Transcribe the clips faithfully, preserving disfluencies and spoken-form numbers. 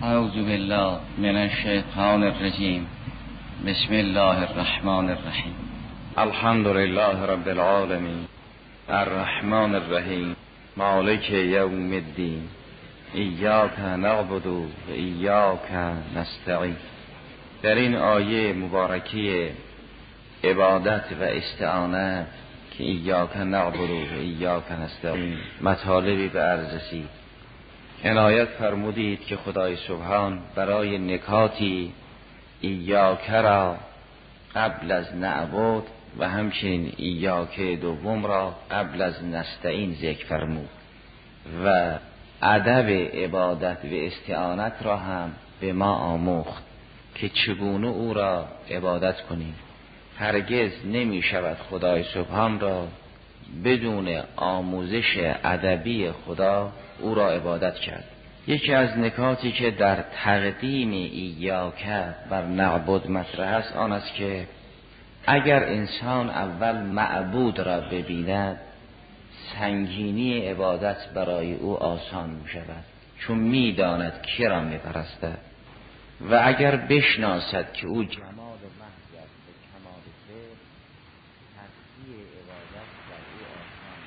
اعوذ بالله من الشیطان الرجیم. بسم الله الرحمن الرحیم. الحمد لله رب العالمین الرحمن الرحیم مالک یوم الدین ایاک نعبد و ایاک نستعین. در این آیه مبارکی عبادت و استعانت که ایاک نعبد و ایاک نستعین مطالبی به عرض رسید. عنایت فرمودید که خدای سبحان برای نکاتی ایاک را قبل از نعبد و همچنین ایاک دوم را قبل از نستعین ذکر فرمود و ادب عبادت و استعانت را هم به ما آموخت که چگونه او را عبادت کنیم. هرگز نمی شود خدای سبحان را بدون آموزش ادبی خدا او را عبادت کرد. یکی از نکاتی که در تقدیم ایاک بر نعبد مطرح است آن است که اگر انسان اول معبود را ببیند سنگینی عبادت برای او آسان می شود، چون می داند کی را می پرستد. و اگر بشناسد که او جمال محض است به کمال فعل، تسبیح عبادت بر او آسان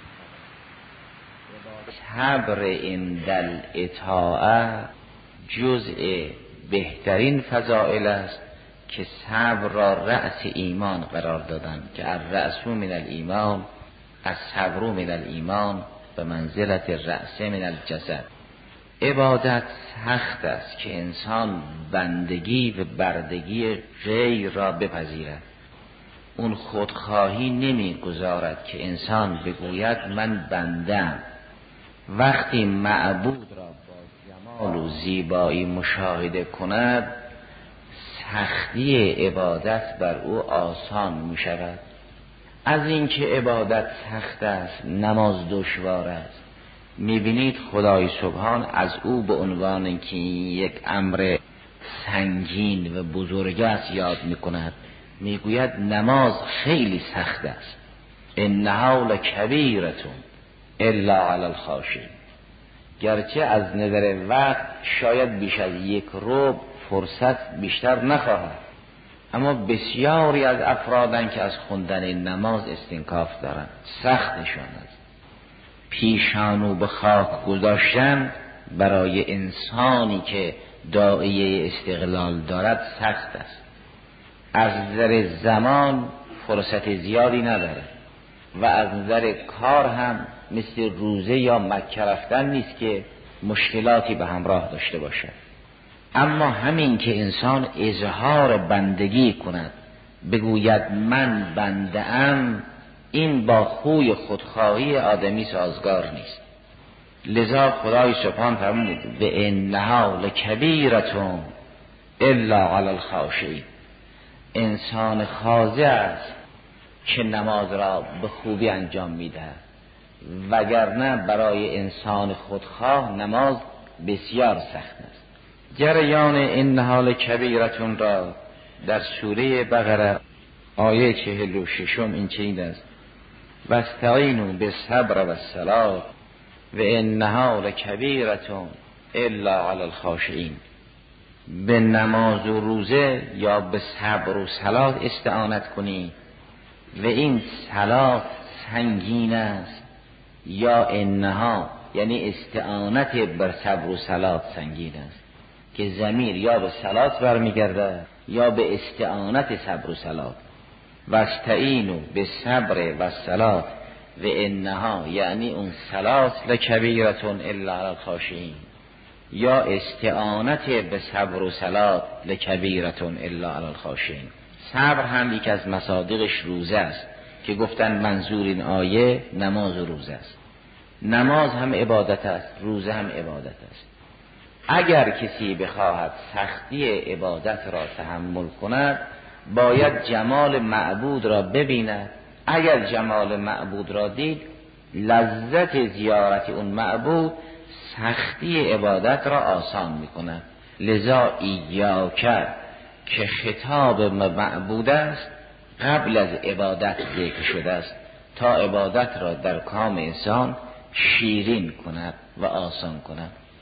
می شود. صبر عند الاطاعه جزء بهترین فضائل است که صبر را رأس ایمان قرار دادن که الرأس من الایمان الصبر من الایمان به منزلت الرأس من الجسد. عبادت سخت است که انسان بندگی و بردگی غیر را بپذیرد. اون خودخواهی نمیگذارد که انسان بگوید من بندم. وقتی معبود را با جمال و زیبایی مشاهده کند سختی عبادت بر او آسان می شود. از اینکه عبادت سخت است نماز دشوار است. می بینید خدای سبحان از او به عنوان که یک امر سنگین و بزرگ است یاد می کند. می گوید نماز خیلی سخت است. انها لکبیرتون الا علی الخاشعین. گرچه از نظر وقت شاید بیش از یک ربع فرصت بیشتر نخواهد، اما بسیاری از افرادن که از خوندن نماز استنکاف دارند. سخت نشان است. پیشانو به خاک گذاشتن برای انسانی که داعیه استقلال دارد سخت است. از نظر زمان فرصت زیادی ندارد و از نظر کار هم مثل روزه یا مکه رفتن نیست که مشکلاتی به همراه داشته باشد. اما همین که انسان اظهار بندگی کند بگوید من بنده ام، این با خوی خودخواهی آدمی سازگار نیست. لذا خدای سبحان فرمود و انها لکبیرتون الا علی الخاشعین. انسان خاضع است که نماز را به خوبی انجام میده، وگرنه برای انسان خودخواه نماز بسیار سخت است. جریان انها لکبیرتون را در سوره بقره آیه چهل و ششم این چنین است: واستعینوا بالصبر والصلاة و انها لکبیرتون الا علی الخاشعین. به نماز و روزه یا به صبر و صلات استعانت کنی و این صلات سنگین است، یا انها یعنی استعانت بر صبر و صلات سنگین است که ضمیر یا به صلات برمیگرده یا به استعانت صبر و صلات. واستعینوا بالصبر والصلاة و انها یعنی اون صلات لکبیرتون الا علی الخاشعین، یا استعانت به صبر و صلات لکبیرتون الا علی الخاشعین. صبر هم یک از مصادیقش روزه است که گفتن منظور این آیه نماز و روزه است. نماز هم عبادت است، روزه هم عبادت است. اگر کسی بخواهد سختی عبادت را تحمل کند باید جمال معبود را ببیند. اگر جمال معبود را دید لذت زیارت اون معبود سختی عبادت را آسان می کند. لذا ایاک که خطاب معبود است قبل از عبادت ذکر شده است تا عبادت را در کام انسان شیرین کند و آسان کند.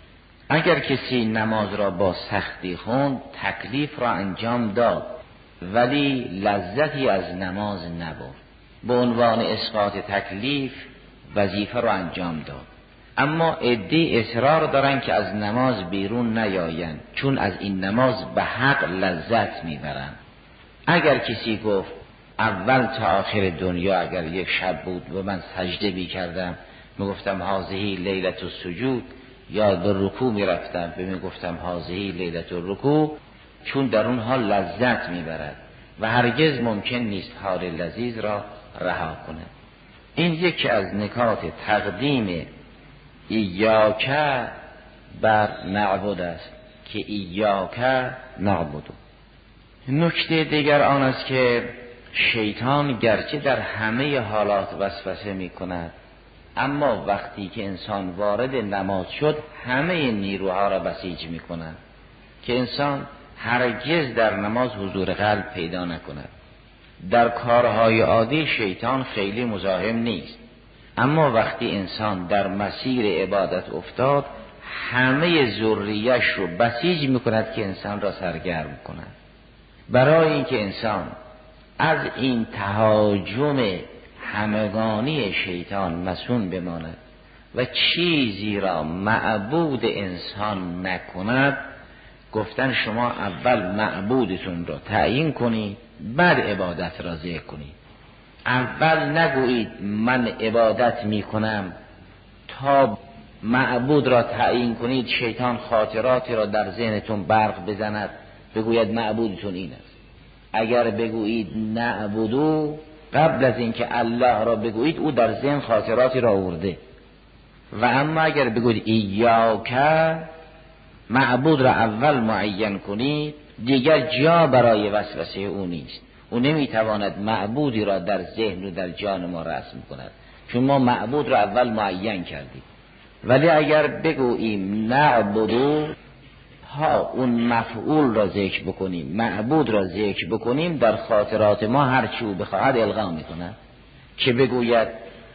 اگر کسی نماز را با سختی خوند تکلیف را انجام داد ولی لذتی از نماز نبرد، به عنوان اسقاط تکلیف وظیفه را انجام داد. اما عده‌ای اصرار دارن که از نماز بیرون نیایند، چون از این نماز به حق لذت میبرن. اگر کسی گفت اول تا آخر دنیا اگر یک شب بود و من سجده بی کردم میگفتم هذه لیلت السجود، یا به رکوع میرفتم به میگفتم هذه لیلت الرکوع، چون در اون حال لذت میبرد و هرگز ممکن نیست حال لذیذ را رها کنه. این یکی از نکات تقدیم ایاک بر نعبد است که ایاک نعبد. نکته دیگر آن است که شیطان گرچه در همه حالات وسوسه می کند، اما وقتی که انسان وارد نماز شد همه نیروها را بسیج می کند که انسان هرگز در نماز حضور قلب پیدا نکند. در کارهای عادی شیطان خیلی مزاحم نیست، اما وقتی انسان در مسیر عبادت افتاد همه ذریه‌اش رو بسیج می کند که انسان را سرگرم کند. برای اینکه انسان از این تهاجم همگانی شیطان مصون بماند و چیزی را معبود انسان نکند، گفتن شما اول معبودتون را تعیین کنید بعد عبادت را ذکر کنید. اول نگویید من عبادت می کنم تا معبود را تعیین کنید، شیطان خاطراتی را در ذهنتون برق بزند بگوید معبودتون این است. اگر بگویید نعبدو قبل از اینکه الله را بگویید او در ذهن خاطراتی را آورده، و اما اگر بگویید ایاک معبود را اول معین کنید دیگر جا برای وسوسه او نیست. او نمیتواند معبودی را در ذهن و در جان ما رسم کند، چون ما معبود را اول معین کردیم. ولی اگر بگوییم نعبدو ها اون مفعول را ذکر بکنیم، معبود را ذکر بکنیم، در خاطرات ما هر چی او بخواهد القا میکند. که بگوید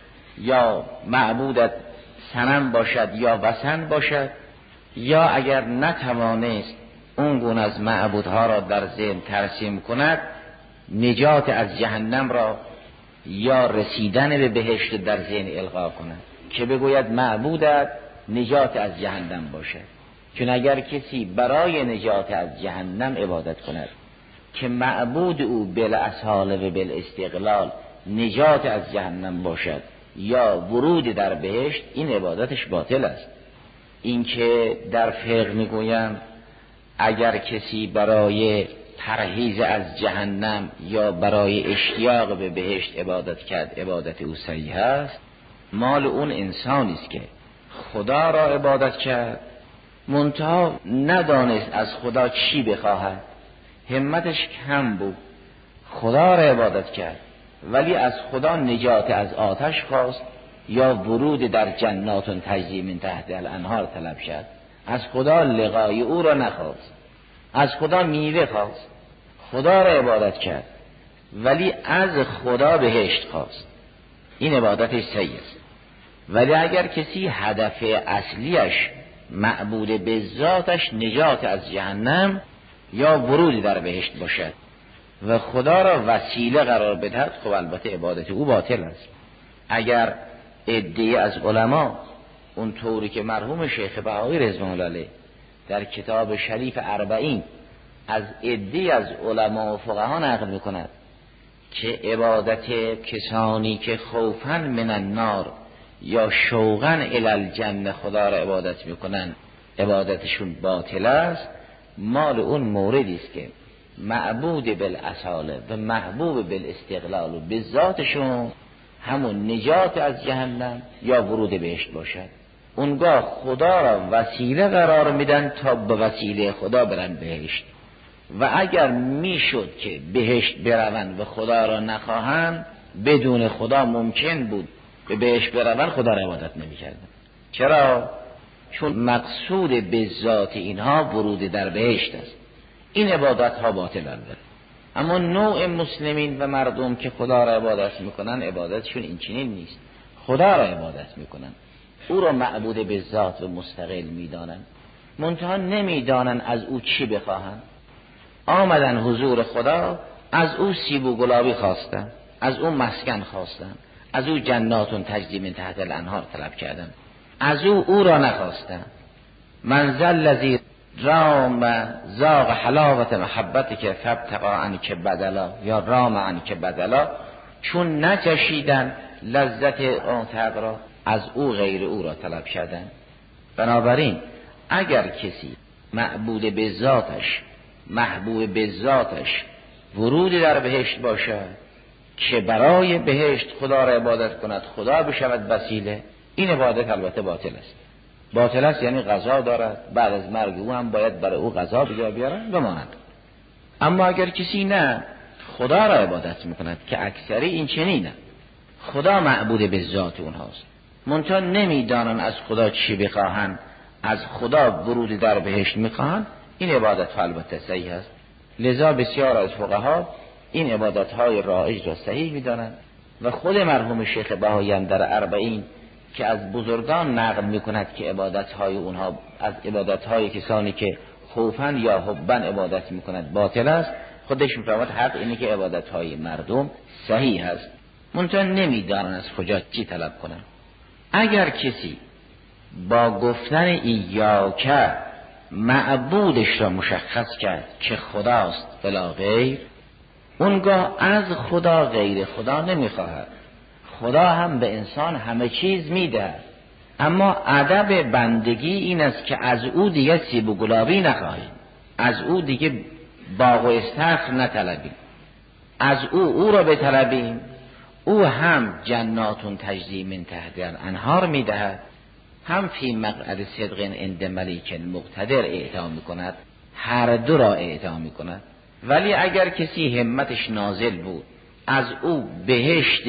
یا معبودت صنم باشد یا وثن باشد، یا اگر نتوانست اون گونه از معبودها را در ذهن ترسیم کند، نجات از جهنم را یا رسیدن به بهشت در ذهن القا کند که بگوید معبودت نجات از جهنم باشد. چون اگر کسی برای نجات از جهنم عبادت کند که معبود او بالاصاله و بالاستقلال نجات از جهنم باشد یا ورود در بهشت، این عبادتش باطل است. این که در فقه میگویم اگر کسی برای پرهیز از جهنم یا برای اشتیاق به بهشت عبادت کرد، عبادت او صحیح است. مال اون انسانی است که خدا را عبادت کرد، منتها ندانست از خدا چی بخواهد، همتش کم بود، خدا را عبادت کرد ولی از خدا نجات از آتش خواست یا ورود در جنات تجری من تحت الانهار طلب شد. از خدا لقای او را نخواست، از خدا میوه خواست، خدا را عبادت کرد ولی از خدا بهشت خواست. این عبادتش صحیح است. ولی اگر کسی هدف اصلیش معبود به ذاتش نجات از جهنم یا ورود در بهشت باشد و خدا را وسیله قرار بدهد، خب البته عبادت او باطل است. اگر عده‌ای از علما اون طوری که مرحوم شیخ بهایی رضوان الله علیه در کتاب شریف اربعین از عده‌ای از علما و فقها نقل میکند که عبادت کسانی که خوفا من النار یا شوقا الی الجنه خدا را عبادت میکنن عبادتشون باطل است، مال اون موردی است که معبود بالاصاله و محبوب بالاستقلال و به ذاتشون همون نجات از جهنم یا ورود بهشت باشد. اونگاه خدا را وسیله قرار میدن تا به وسیله خدا برن بهشت، و اگر میشد که بهشت بروند و خدا را نخواهند، بدون خدا ممکن بود به بهشت بروند، خدا را عبادت نمیکردن. چرا؟ چون مقصود به ذات اینها ورود در بهشت است. این عبادت ها باطل البته. اما نوع مسلمین و مردم که خدا را عبادت میکنن عبادتشون این چنین نیست. خدا را عبادت میکنن، او را معبود به ذات و مستقل میدانن. منتها نمیدانن از او چی بخواهند. آمدن حضور خدا، از او سیب و گلابی خواستن، از او مسکن خواستن، از او جناتون تجری من تحت الانهار طلب کردن، از او او را نخواستن. من ذا الذی رام ذاق حلاوت محبت که فابتغى عنک بدلا، یا رام عنک بدلا، چون نچشیدن لذت اون طبع را، از او غیر او را طلب کردن. بنابراین اگر کسی معبود به ذاتش، محبوب به ذاتش ورود در بهشت باشد که برای بهشت خدا را عبادت کند، خدا بشود وسیله، این عبادت البته باطل است. باطل است یعنی قضا دارد، بعد از مرگ او هم باید برای او قضا بجا بیارن بماند. اما اگر کسی نه خدا را عبادت میکند، که اکثری این چنینه، خدا معبود به ذات اونهاست، منتها نمیدانن از خدا چی بخواهند، از خدا ورود در بهشت میخواهند، این عبادت البته صحیح است. لذا بسیار از فقها این عبادت های رایج را صحیح میدانند و خود مرحوم شیخ بهائیان در اربعین که از بزرگان نقل میکند که عبادت های اونها از عبادت های کسانی که خوفن یا حبن عبادت میکند باطل است، خودش میفرماید حق اینه که عبادت های مردم صحیح است، منتها نمیدانن از کجا چی طلب کنن. اگر کسی با گفتن ایاک معبودش را مشخص کرد که خداست بلا غیر، اونگاه از خدا غیر خدا نمیخواهد. خدا هم به انسان همه چیز میده، اما ادب بندگی این است که از او دیگه سیب و گلابی نخواهیم، از او دیگه باغ و استخر نطلبیم، از او او را بطلبیم. او هم جناتون تجری من تحت الانهار میدهد، هم فی مقعد صدق عند ملیک مقتدر اعطا میکند، هر دو را اعطا میکند. ولی اگر کسی همتش نازل بود، از او بهشت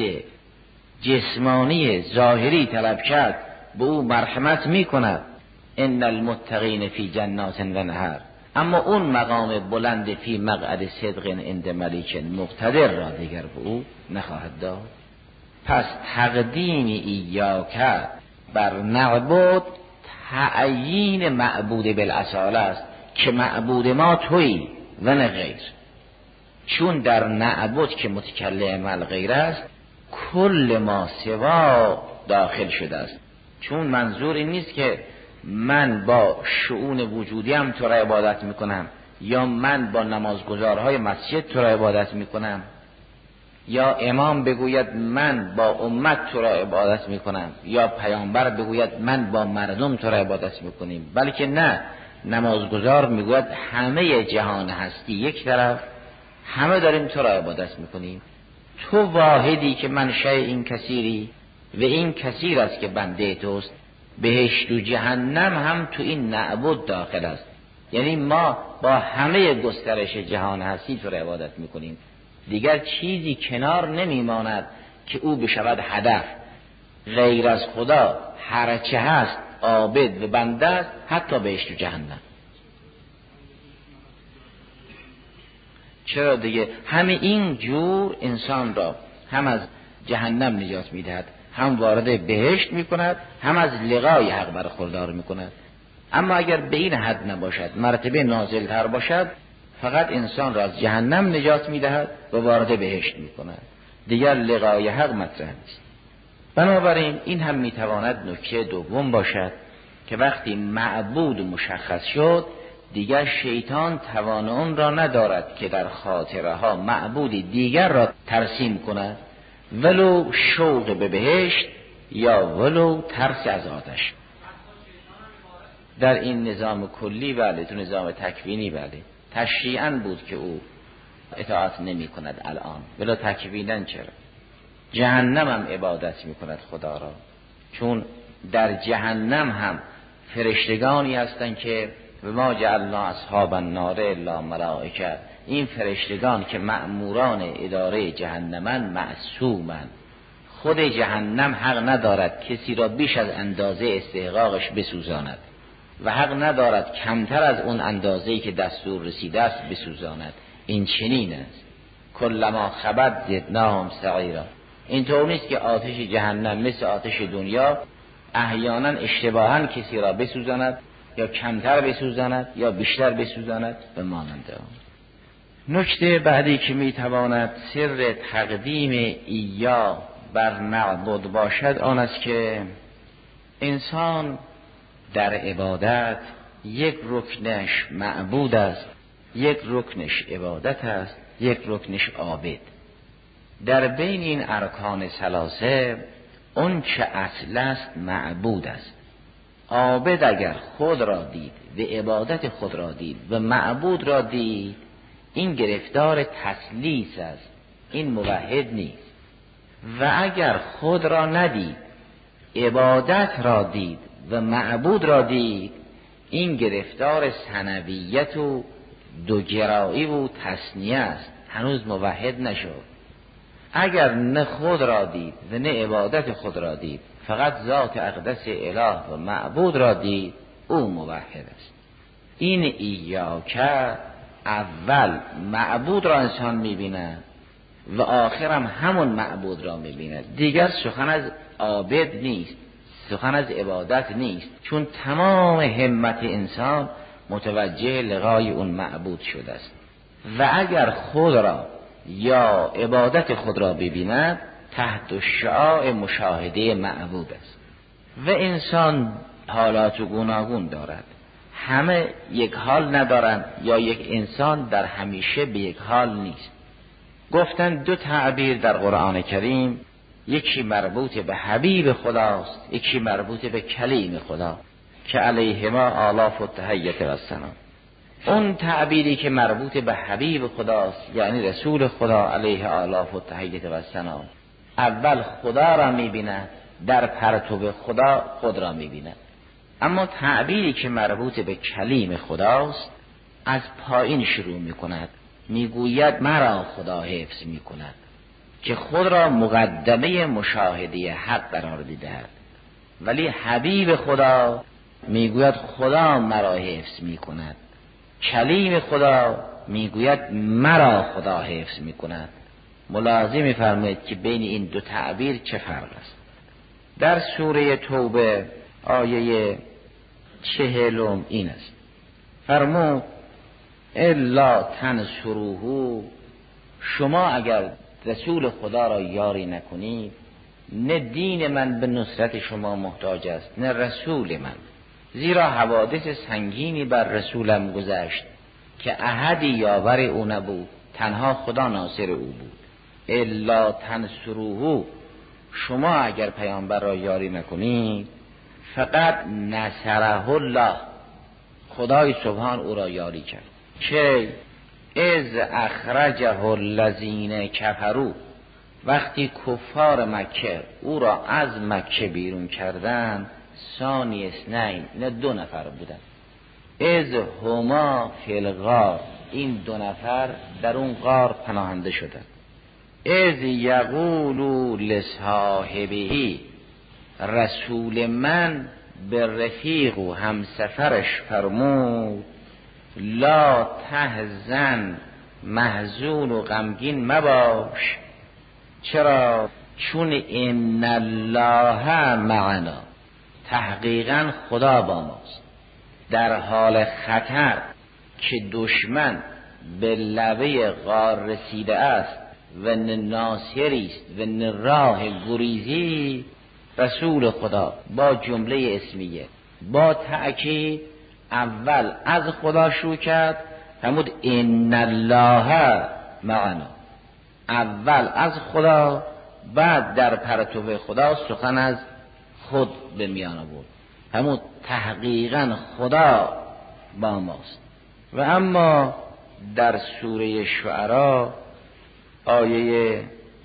جسمانی ظاهری طلب کرد، به او مرحمت میکند، ان المتقین فی جنات و نهر، اما اون مقام بلند فی مقعد صدق عند ملیک مقتدر را دیگر به او نخواهد داد. پس تقدیم ایاک بر نعبد تعیین معبود بالاصاله است که معبود ما تویی و نه غیر. چون در نعبد که متکلم الغیر است، کل ما سوا داخل شده است. چون منظور این نیست که من با شؤون وجودیم تو را عبادت میکنم، یا من با نمازگزارهای مسجد تو را عبادت میکنم، یا امام بگوید من با امت تو را عبادت میکنم، یا پیامبر بگوید من با مردم تو را عبادت میکنیم، بلکه نه، نمازگزار میگوید همه جهان هستی یک طرف، همه داریم تو را عبادت میکنیم. تو واحدی که منشأ این کثیری و این کثیر است که بنده توست. بهشت و جهنم هم تو این نعبد داخل است، یعنی ما با همه گسترش جهان هستی تو را عبادت میکنیم، دیگر چیزی کنار نمیماند که او بشود هدف. غیر از خدا هرچه هست عابد و بنده است، حتی بهشت و جهنم. چرا دیگه همه این جور انسان را هم از جهنم نجات میدهد، هم وارد بهشت میکند، هم از لقای حق برخوردار میکند. اما اگر به این حد نباشد، مرتبه نازل تر باشد، فقط انسان را از جهنم نجات میدهد و وارد بهشت میکند، دیگر لقای حق مطرح نیست. بنابراین این هم میتواند نکته دوم باشد که وقتی معبود مشخص شد، دیگر شیطان توان اون را ندارد که در خاطره ها معبودی دیگر را ترسیم کند، ولو شوق به بهشت یا ولو ترس از آتش. در این نظام کلی بله، تو نظام تکوینی بله، تشریعاً بود که او اطاعت نمی کند الان، ولو تکویناً چرا؟ جهنم هم عبادت می کند خدا را، چون در جهنم هم فرشتگانی هستند که و ما جعلنا اصحاب النار الا ملائکه، این فرشتگان که مأموران اداره جهنمن معصومن. خود جهنم حق ندارد کسی را بیش از اندازه استحقاقش بسوزاند و حق ندارد کمتر از اون اندازه‌ای که دستور رسیده است بسوزاند. این چنین است، کلما خبت زدناهم سعیرا. این طور نیست که آتش جهنم مثل آتش دنیا احیانا اشتباها کسی را بسوزاند، یا کمتر بسوزاند یا بیشتر بسوزاند به مانند آن. نکته بعدی که میتواند سر تقدیم ایا بر معبود باشد آن است که انسان در عبادت یک رکنش معبود است، یک رکنش عبادت است، یک رکنش عابد. در بین این ارکان ثلاثه اون چه اصل است معبود است. عابد اگر خود را دید و عبادت خود را دید و معبود را دید، این گرفتار تثلیث است، این موحد نیست. و اگر خود را ندید، عبادت را دید و معبود را دید، این گرفتار ثنویت و دوگرایی و تثنیه است، هنوز موحد نشد. اگر نه خود را دید و نه عبادت خود را دید، فقط ذات اقدس اله و معبود را دید، او موحد است. این ایاکه اول معبود را انسان می‌بیند و آخرم همون معبود را می‌بیند. دیگر سخن از عابد نیست، سخن از عبادت نیست، چون تمام همت انسان متوجه لقای اون معبود شده است. و اگر خود را یا عبادت خود را ببیند، تحت شعاع مشاهده معبود است. و انسان حالات گوناگون دارد، همه یک حال ندارند، یا یک انسان در همیشه به یک حال نیست. گفتن دو تعبیر در قرآن کریم، یکی مربوط به حبیب خداست، یکی مربوط به کلیم خدا که علیهما آلاف و تحیت و السلام. اون تعبیری که مربوط به حبیب خداست، یعنی رسول خدا علیه آلاف و تحیت و السلام، اول خدا را می‌بیند، در پرتو خدا خود را می‌بیند. اما تعبیری که مربوط به کلیم خداست، از پایین شروع می‌کند، می‌گوید مرا خدا حفظ می‌کند، که خود را مقدمه مشاهده حق قرار دیده‌اند. ولی حبیب خدا می‌گوید خدا مرا حفظ می‌کند، کلیم خدا میگوید مرا خدا حفظ میکند. ملاحظه می‌فرمایید که بین این دو تعبیر چه فرق است. در سوره توبه آیه چهلم این است، فرمود الا تنصروه، شما اگر رسول خدا را یاری نکنید، نه دین من به نصرت شما محتاج است نه رسول من. زیرا حوادث سنگینی بر رسولم گذشت که احدی یاور او نبود، تنها خدا ناصر او بود. الا تنصروه، شما اگر پیامبر را یاری نکنید، فقط نصره الله، خدای سبحان او را یاری کرد. که از اخرجه الذین کفروا، وقتی کفار مکه او را از مکه بیرون کردند، ثانی اثنین، نه دو نفر بودن، از هما فی الغار، این دو نفر در اون غار پناهنده شدند. از یقولوا لصاحبه، رسول من به رفیق و همسفرش فرمود، لا تحزن، محزون و غمگین مباش. چرا؟ چون ان الله معنا، تحقیقا خدا با ماست. در حال خطر که دشمن به لبه غار رسیده است و نه ناصری است و نه راه گریزی، رسول خدا با جمله اسمیه با تأکید اول از خدا شروع کرد، فرمود ان الله معنا، اول از خدا، بعد در پرتو خدا سخن از خود به میان آورد، همون تحقیقا خدا با ماست. و اما در سوره شعراء آیه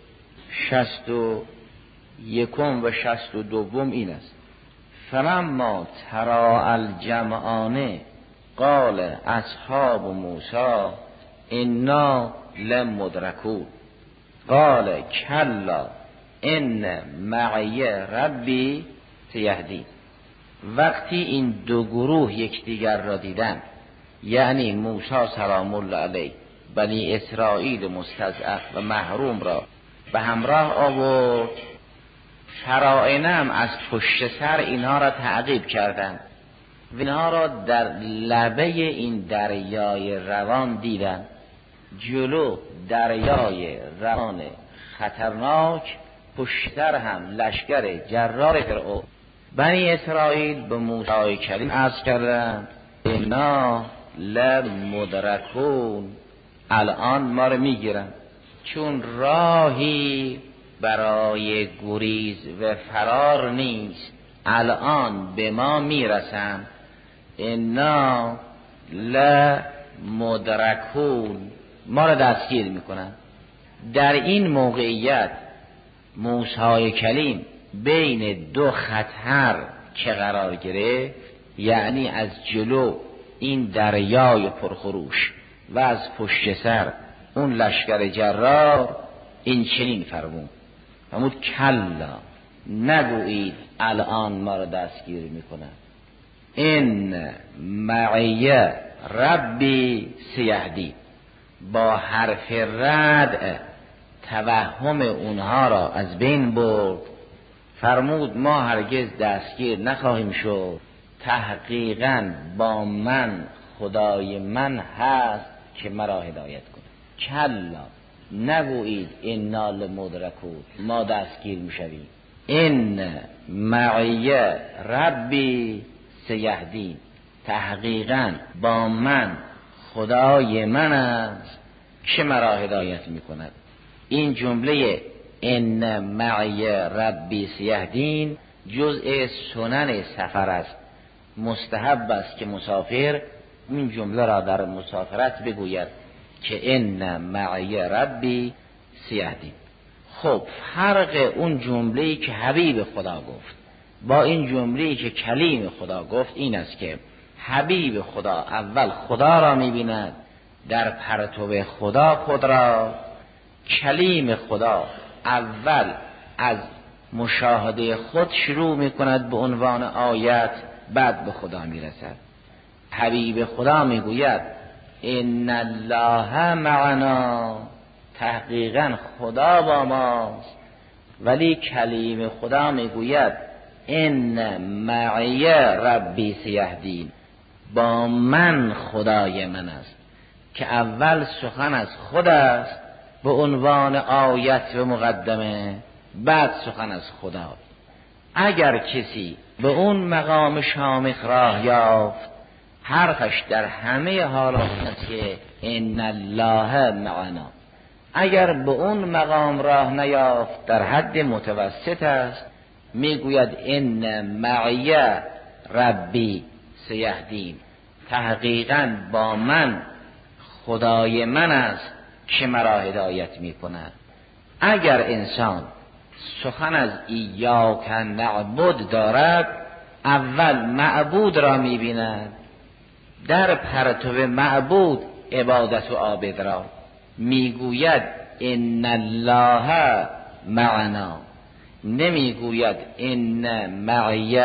شصت و یکم و شصت و دوم این است، فلما تراءى الجمعان قال اصحاب موسی انا لمدرکون قال کلا ان معی ربی سیهدین. وقتی این دو گروه یکدیگر را دیدند، یعنی موسی سلام الله علیه بنی اسرائیل مستضعف و محروم را به همراه آورد، فرائنم از پشت سر اینها را تعقیب کردند و اینها را در لبه این دریای روان دیدن. جلو دریای روان خطرناک، پشتر هم لشکر جرار فرعون. بنی اسرائیل به موسی کلیم عرض کردند اینا لمدرکون، الان ما رو میگیرن، چون راهی برای گریز و فرار نیست، الان به ما میرسن. اینا لمدرکون، ما رو دستگیر میکنن. در این موقعیت موسی کلیم بین دو خطر که قرار گرفت، یعنی از جلو این دریای پرخروش و از پشت سر اون لشکر جرار، این چنین فرمود فرمود کلا، نگویید الان ما رو دستگیر میکنن، این معی ربی سیهدی. با حرف رد توهم اونها را از بین برد، فرمود ما هرگز دستگیر نخواهیم شد، تحقیقاً با من خدای من هست که مرا هدایت کنه. کلا، نگویید انا لمدرکون، ما دستگیر میشویم، این معی ربی سیهدین، تحقیقاً با من خدای من است که مرا هدایت میکند. این جمله ان معی ربی سیهدین جزء سنن سفر است. مستحب است که مسافر این جمله را در مسافرت بگوید که ان معی ربی سیهدین. خب فرق اون جمله‌ای که حبیب خدا گفت با این جمله‌ای که کلیم خدا گفت این است که حبیب خدا اول خدا را می‌بیند در پرتو خدا خود را، کلیم خدا اول از مشاهده خود شروع می‌کند به عنوان آیت، بعد به خدا می‌رسد. حبیب خدا می‌گوید ان الله معنا، تحقیقاً خدا با ماست، ولی کلیم خدا میگوید ان معی ربی سیهدین، با من خدای من است، که اول سخن از خود است به عنوان آیت و مقدمه، بعد سخن از خدا. اگر کسی به اون مقام شامخ راه یافت، حرفش در همه حالات است که ان الله معنا. اگر به اون مقام راه نیافت، در حد متوسط است، میگوید ان معی ربی سیهدین، تحقیقاً با من خدای من است که مرا هدایت میکند. اگر انسان سخن از ایاک نعبد دارد، اول معبود را میبیند، در پرتو معبود عبادت و عابد را میگوید ان الله معنا، نمیگوید ان معی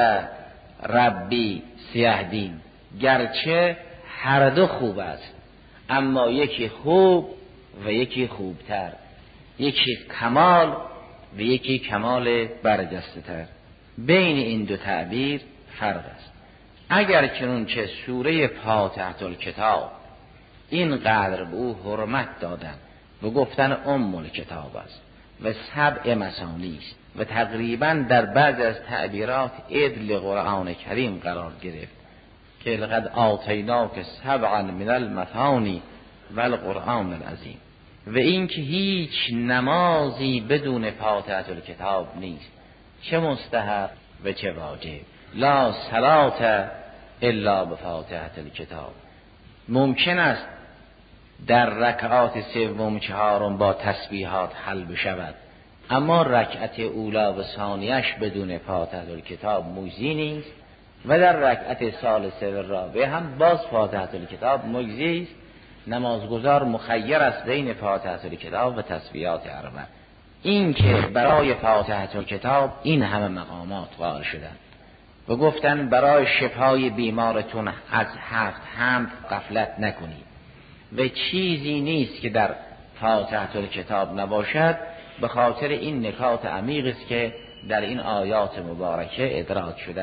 ربی سیهدین، گرچه هر دو خوب است، اما یکی خوب و یکی خوبتر، یکی کمال و یکی کمال برجسته تر. بین این دو تعبیر فرق است. اگر چنانچه سوره فاتحه الکتاب اینقدر به او حرمت دادن و گفتن ام الکتاب است و سبع مثانی است و تقریبا در بعض از تعبیرات عدل قرآن کریم قرار گرفت که لقد آتیناک سبعا من المثانی و القرآن العظیم، و این که هیچ نمازی بدون فاتحه الکتاب نیست، چه مستحب و چه واجب. لا صلاة الا بفاتحه الکتاب. ممکن است در رکعات سوم چهارم با تسبیحات حل بشود، اما رکعت اولا و ثانیش بدون فاتحه الکتاب مجزی نیست، و در رکعت ثالثه و رابعه هم باز فاتحه الکتاب مجزی است. نمازگزار مخیر است بین فاتحه الکتاب و تسبیحات اربع. این که برای فاتحه الکتاب این همه مقامات قائل شدند و گفتن برای شفای بیمارتون از هفت حمد غفلت نکنید، و چیزی نیست که در فاتحه الکتاب نباشد، به خاطر این نکات عمیق است که در این آیات مبارکه ادراک شده است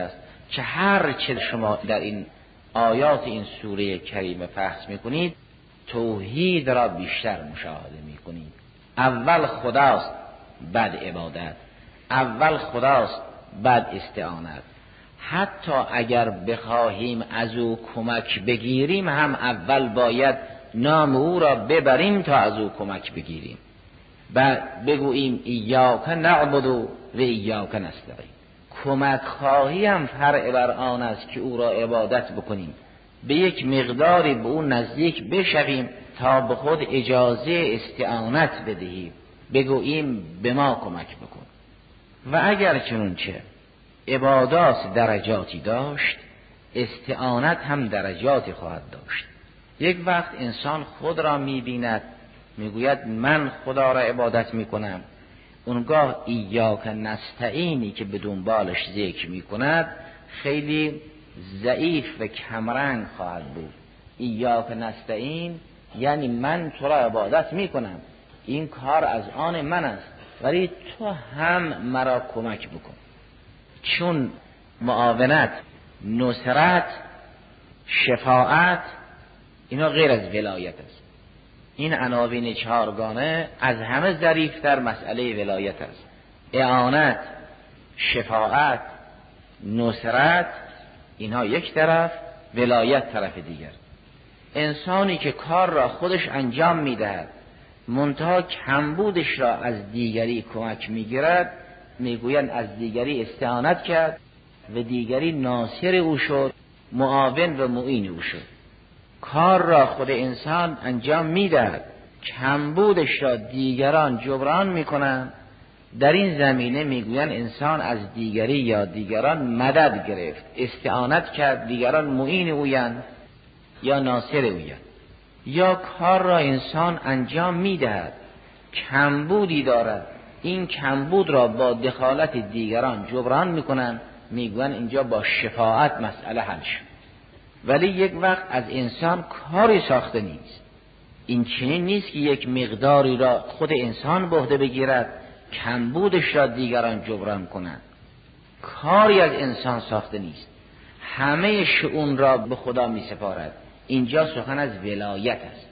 که هر چه شما در این آیات این سوره کریمه فحص میکنید توحید را بیشتر مشاهده میکنید. اول خداست، بعد عبادت، اول خداست، بعد استعانت. حتی اگر بخواهیم از او کمک بگیریم هم اول باید نام او را ببریم تا از او کمک بگیریم. بعد بگوییم ایاک نعبد و ایاک نستعین. کمک خواهی هم فرع بر آن است که او را عبادت بکنیم، به یک مقداری به او نزدیک بشویم تا به خود اجازه استعانت بدهیم، بگوییم به ما کمک بکن. و اگر چنانچه عبادات درجاتی داشت، استعانت هم درجاتی خواهد داشت. یک وقت انسان خود را می‌بیند میگوید من خدا را عبادت میکنم، اونگاه ایاک نستعینی که به دنبالش ذکر میکند خیلی ضعیف و کمرنگ خواهد بود. ایاک نستعین یعنی من تو را عبادت میکنم، این کار از آن من است، ولی تو هم مرا کمک بکن. چون معاونت، نصرت، شفاعت اینا غیر از ولایت است. این عناوین چهارگانه از همه ظریف‌تر مسئله ولایت است. اعانت، شفاعت، نصرت اینها یک طرف، ولایت طرف دیگر. انسانی که کار را خودش انجام میدهد منتها کمبودش را از دیگری کمک میگیرد، میگویند از دیگری استعانت کرد و دیگری ناصر او شد، معاون و معین او شد. کار را خود انسان انجام میدهد، کمبودش را دیگران جبران میکنند، در این زمینه میگویند انسان از دیگری یا دیگران مدد گرفت، استعانت کرد، دیگران معین اویند یا ناصر اویند. یا کار را انسان انجام میدهد، کمبودی دارد، این کمبود را با دخالت دیگران جبران میکنند، میگویند اینجا با شفاعت مسئله حل شد. ولی یک وقت از انسان کاری ساخته نیست. این چنین نیست که یک مقداری را خود انسان به عهده بگیرد، کمبودش را دیگران جبران کنند. کاری از انسان ساخته نیست، همه شؤون را به خدا می سپارد. اینجا سخن از ولایت است.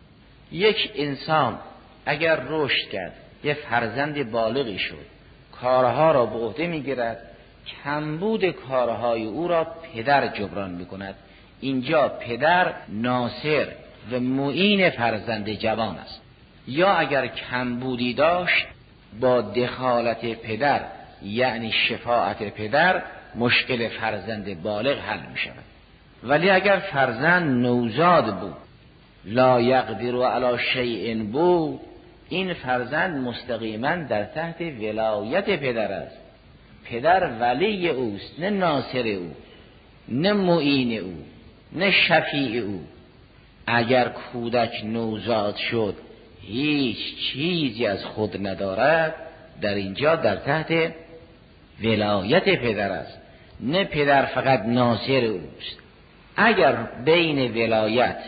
یک انسان اگر رشد کرد، یک فرزند بالغی شد، کارها را به عهده می گیرد، کمبود کارهای او را پدر جبران می کند. اینجا پدر ناصر و معین فرزند جوان است. یا اگر کمبودی داشت، با دخالت پدر یعنی شفاعت پدر مشکل فرزند بالغ حل می شود. ولی اگر فرزند نوزاد بود، لا یقدر علی شیء بود، این فرزند مستقیما در تحت ولایت پدر است. پدر ولی اوست، نه ناصر او، نه معین او، نه شفیع او. اگر کودک نوزاد شد، هیچ چیزی از خود ندارد، در اینجا در تحت ولایت پدر است، نه پدر فقط ناصر اوست. اگر بین ولایت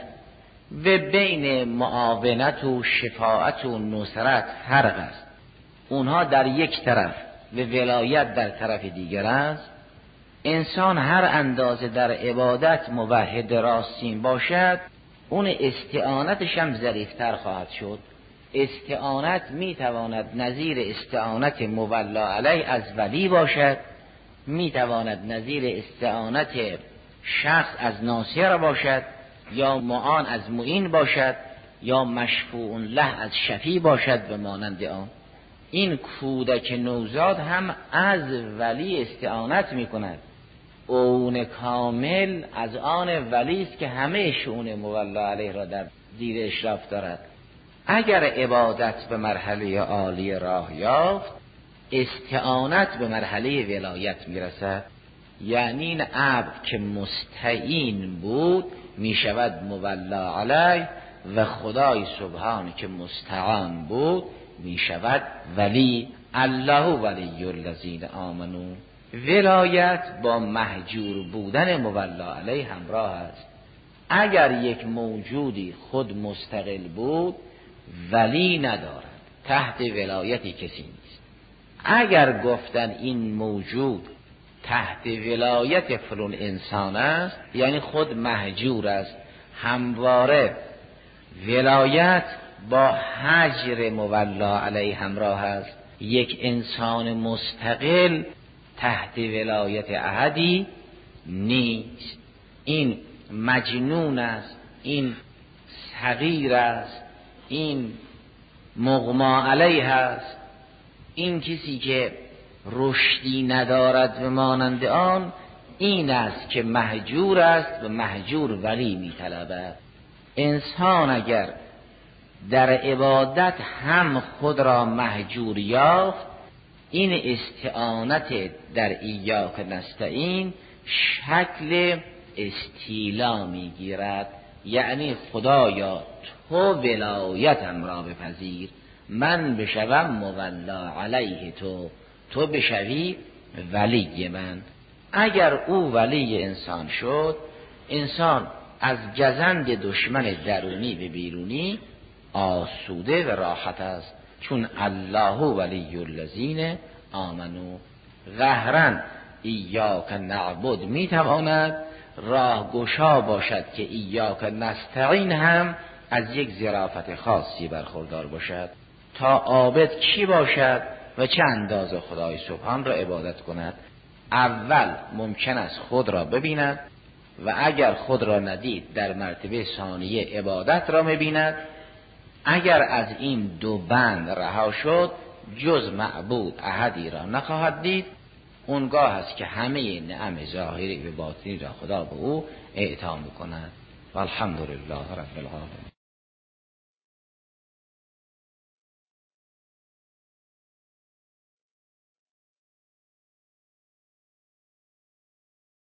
و بین معاونت و شفاعت و نصرت فرق است، اونها در یک طرف و ولایت در طرف دیگر است، انسان هر اندازه در عبادت موحد راستین باشد، اون استعانتش هم ظریفتر خواهد شد. استعانت میتواند نظیر استعانت مولا علیه از ولی باشد، میتواند نظیر استعانت شخص از ناصر باشد، یا معان از معین باشد، یا مشفوع له از شفیع باشد به مانند آن. این کودک نوزاد هم از ولی استعانت میکند. اون کامل از آن ولی است که همه شؤون مولا علیه را در زیر اشراف دارد. اگر عبادت به مرحله عالی راه یافت، استعانت به مرحله ولایت میرسد. یعنی این عبد که مستعین بود میشود مولا علیه، و خدای سبحان که مستعان بود میشود ولی. الله ولی الذین آمنو. ولایت با محجور بودن مولا علیه همراه است. اگر یک موجودی خود مستقل بود، ولی ندارد، تحت ولایتی کسی نیست. اگر گفتن این موجود تحت ولایت فلان انسان است، یعنی خود مهجور است. همواره ولایت با هجر مولا علیه همراه است. یک انسان مستقل تحت ولایت احدی نیست. این مجنون است، این صغیر است، این مغما علیه است، این کسی که رشدی ندارد و مانند آن، این است که مهجور است و مهجور ولی می طلبد. انسان اگر در عبادت هم خود را مهجور یافت، این استعانت در ایاک نستعین شکل استیلا می گیرد، یعنی خدایا تو ولایتم را بپذیر، من بشوم مولا علیه تو، تو بشوی ولی من. اگر او ولی انسان شد، انسان از گزند دشمن درونی به بیرونی آسوده و راحت است، چون الله ولی الذین آمنو. قهرا ایاک نعبد می تواند راه گشا باشد که ایاک نستعین هم از یک ظرافت خاصی برخوردار باشد. تا عابد کی باشد و چه اندازه خدای سبحان را عبادت کند؟ اول ممکن است خود را ببیند و اگر خود را ندید در مرتبه ثانیه عبادت را می‌بیند. اگر از این دو بند رها شد جز معبود احدی را نخواهد دید. اونگاه است که همه نعم ظاهری و باطنی را خدا به او اعطا می‌کند. والحمدلله رب العالمین.